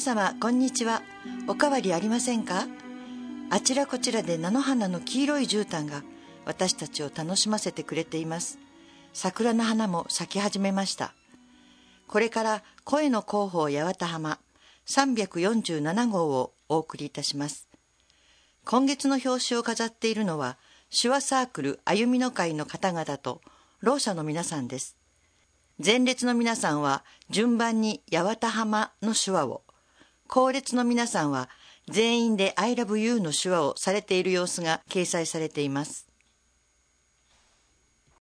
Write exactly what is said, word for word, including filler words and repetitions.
様こんにちは。おかわりありませんか？あちらこちらで菜の花の黄色い絨毯が私たちを楽しませてくれています。桜の花も咲き始めました。これから声の広報八幡浜さんびゃくよんじゅうなな号をお送りいたします。今月の表紙を飾っているのは手話サークル歩みの会の方々とろう者の皆さんです。前列の皆さんは順番に八幡浜の手話を、後列の皆さんは全員で I love you の手話をされている様子が掲載されています。